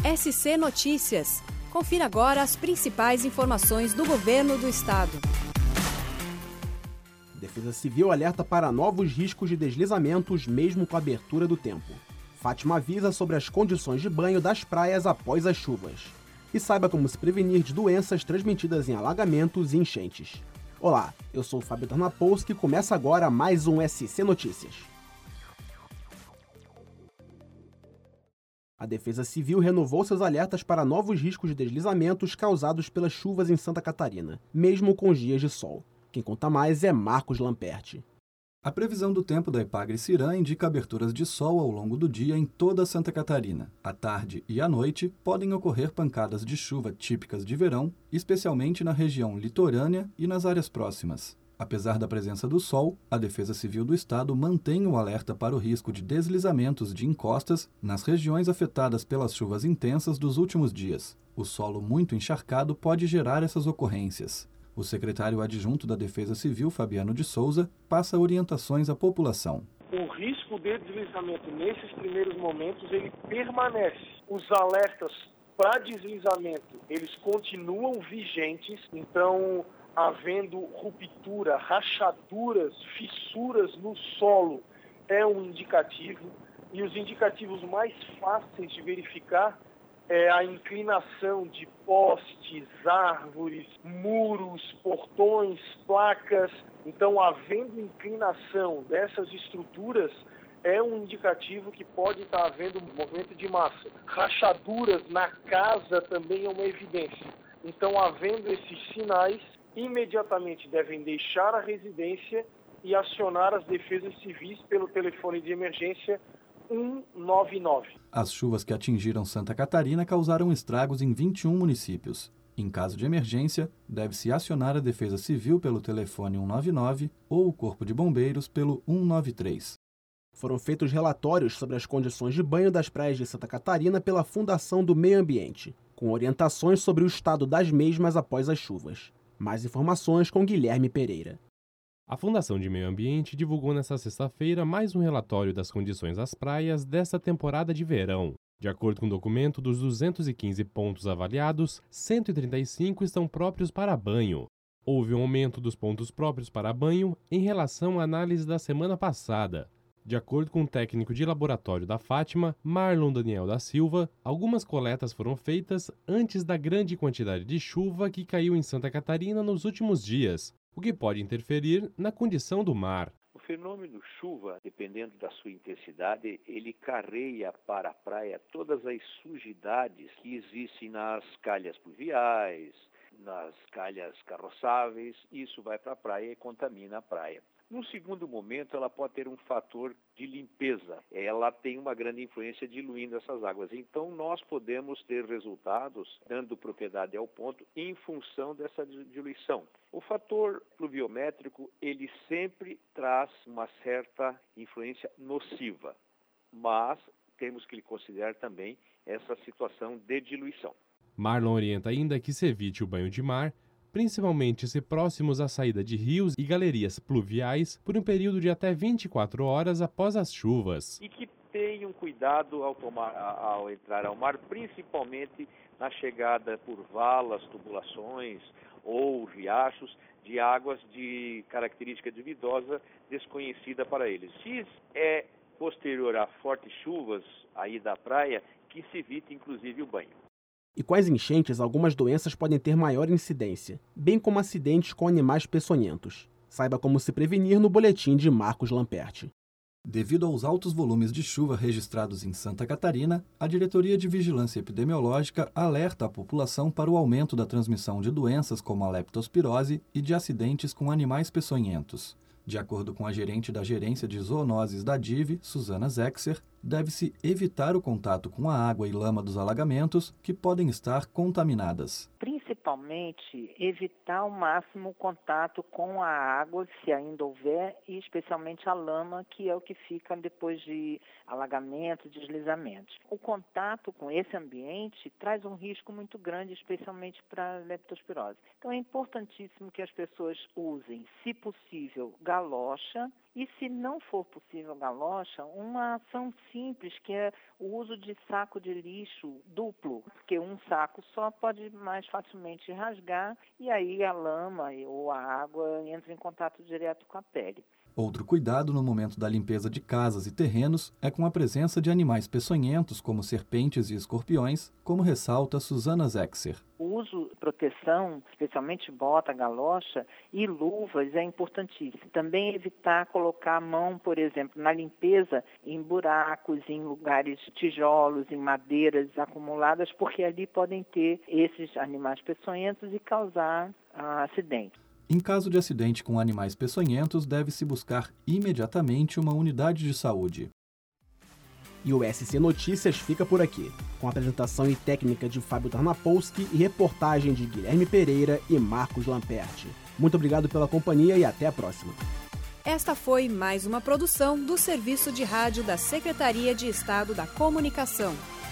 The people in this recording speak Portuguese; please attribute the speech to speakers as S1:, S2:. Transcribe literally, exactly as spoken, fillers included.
S1: S C Notícias. Confira agora as principais informações do governo do estado.
S2: Defesa Civil alerta para novos riscos de deslizamentos mesmo com a abertura do tempo. Fátima avisa sobre as condições de banho das praias após as chuvas. E saiba como se prevenir de doenças transmitidas em alagamentos e enchentes. Olá, eu sou o Fábio Tarnapolsky e começa agora mais um S C Notícias. A Defesa Civil renovou seus alertas para novos riscos de deslizamentos causados pelas chuvas em Santa Catarina, mesmo com os dias de sol. Quem conta mais é Marcos Lamperti.
S3: A previsão do tempo da Epagre-Cirã indica aberturas de sol ao longo do dia em toda Santa Catarina. À tarde e à noite, podem ocorrer pancadas de chuva típicas de verão, especialmente na região litorânea e nas áreas próximas. Apesar da presença do sol, a Defesa Civil do Estado mantém o alerta para o risco de deslizamentos de encostas nas regiões afetadas pelas chuvas intensas dos últimos dias. O solo muito encharcado pode gerar essas ocorrências. O secretário adjunto da Defesa Civil, Fabiano de Souza, passa orientações à população.
S4: O risco de deslizamento nesses primeiros momentos, ele permanece. Os alertas para deslizamento, eles continuam vigentes, então, havendo ruptura, rachaduras, fissuras no solo, é um indicativo. E os indicativos mais fáceis de verificar é a inclinação de postes, árvores, muros, portões, placas. Então, havendo inclinação dessas estruturas, é um indicativo que pode estar havendo um movimento de massa. Rachaduras na casa também é uma evidência. Então, havendo esses sinais, imediatamente devem deixar a residência e acionar as defesas civis pelo telefone de emergência um nove nove.
S3: As chuvas que atingiram Santa Catarina causaram estragos em vinte e um municípios. Em caso de emergência, deve-se acionar a Defesa Civil pelo telefone um nove nove ou o Corpo de Bombeiros pelo um nove três.
S2: Foram feitos relatórios sobre as condições de banho das praias de Santa Catarina pela Fundação do Meio Ambiente, com orientações sobre o estado das mesmas após as chuvas. Mais informações com Guilherme Pereira.
S5: A Fundação de Meio Ambiente divulgou nesta sexta-feira mais um relatório das condições das praias desta temporada de verão. De acordo com o documento, dos duzentos e quinze pontos avaliados, cento e trinta e cinco estão próprios para banho. Houve um aumento dos pontos próprios para banho em relação à análise da semana passada. De acordo com o técnico de laboratório da Fátima, Marlon Daniel da Silva, algumas coletas foram feitas antes da grande quantidade de chuva que caiu em Santa Catarina nos últimos dias, o que pode interferir na condição do mar.
S6: O fenômeno chuva, dependendo da sua intensidade, ele carreia para a praia todas as sujidades que existem nas calhas pluviais, nas calhas carroçáveis. Isso vai para a praia e contamina a praia. No segundo momento, ela pode ter um fator de limpeza. Ela tem uma grande influência diluindo essas águas. Então, nós podemos ter resultados dando propriedade ao ponto em função dessa diluição. O fator pluviométrico, ele sempre traz uma certa influência nociva, mas temos que considerar também essa situação de diluição.
S5: Marlon orienta ainda que se evite o banho de mar, principalmente se próximos à saída de rios e galerias pluviais, por um período de até vinte e quatro horas após as chuvas.
S6: E que tenham cuidado ao, tomar, ao entrar ao mar, principalmente na chegada por valas, tubulações ou riachos de águas de característica duvidosa desconhecida para eles. Se é posterior a fortes chuvas aí da praia, que se evite inclusive o banho.
S2: E com as enchentes, algumas doenças podem ter maior incidência, bem como acidentes com animais peçonhentos. Saiba como se prevenir no boletim de Marcos Lamperti.
S3: Devido aos altos volumes de chuva registrados em Santa Catarina, a Diretoria de Vigilância Epidemiológica alerta a população para o aumento da transmissão de doenças como a leptospirose e de acidentes com animais peçonhentos. De acordo com a gerente da Gerência de Zoonoses da D I V, Suzana Zexer, deve-se evitar o contato com a água e lama dos alagamentos que podem estar contaminadas.
S7: Principalmente, evitar ao máximo o contato com a água, se ainda houver, e especialmente a lama, que é o que fica depois de alagamentos, deslizamentos. O contato com esse ambiente traz um risco muito grande, especialmente para a leptospirose. Então, é importantíssimo que as pessoas usem, se possível, galocha E se não for possível galocha, uma ação simples que é o uso de saco de lixo duplo, porque um saco só pode mais facilmente rasgar e aí a lama ou a água entra em contato direto com a pele.
S3: Outro cuidado no momento da limpeza de casas e terrenos é com a presença de animais peçonhentos, como serpentes e escorpiões, como ressalta Susana Zexer.
S7: O uso de proteção, especialmente bota, galocha e luvas, é importantíssimo. Também evitar colocar a mão, por exemplo, na limpeza, em buracos, em lugares tijolos, em madeiras acumuladas, porque ali podem ter esses animais peçonhentos e causar ah, acidente.
S3: Em caso de acidente com animais peçonhentos, deve-se buscar imediatamente uma unidade de saúde.
S2: E o S C Notícias fica por aqui, com apresentação e técnica de Fábio Tarnapolsky e reportagem de Guilherme Pereira e Marcos Lamperti. Muito obrigado pela companhia e até a próxima.
S1: Esta foi mais uma produção do Serviço de Rádio da Secretaria de Estado da Comunicação.